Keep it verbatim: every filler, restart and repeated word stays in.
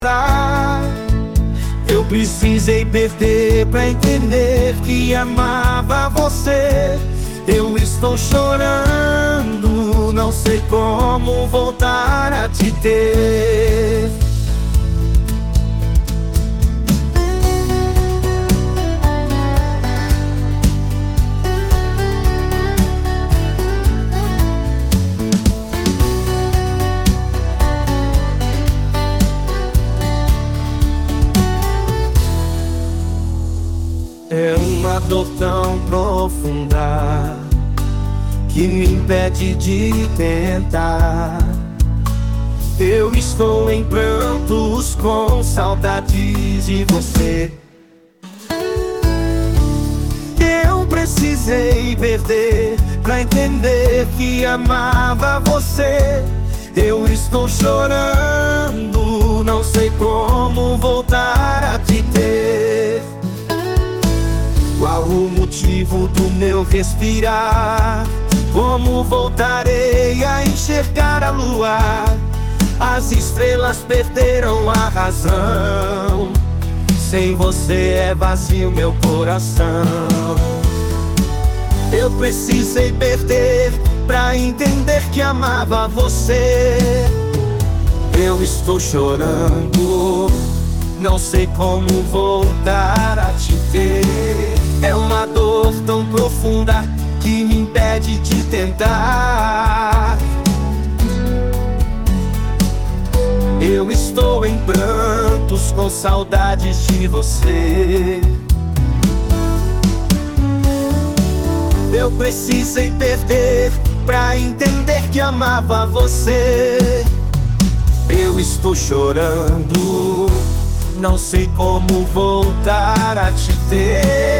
Eu precisei perder pra entender que amava você. Eu estou chorando, não sei como voltar a te ter. É uma dor tão profunda que me impede de tentar. Eu estou em prantos com saudades de você. Eu precisei perder pra entender que amava você. Eu estou chorando, não sei como voltar a te ter. Qual o motivo do meu respirar? Como voltarei a enxergar a lua? As estrelas perderam a razão. Sem você é vazio meu coração. Eu precisei perder pra entender que amava você. Eu estou chorando, não sei como voltar a te ter. É uma dor tão profunda que me impede de tentar. Eu estou em prantos com saudades de você. Eu precisei perder pra entender que amava você. Eu estou chorando, não sei como voltar a te ter.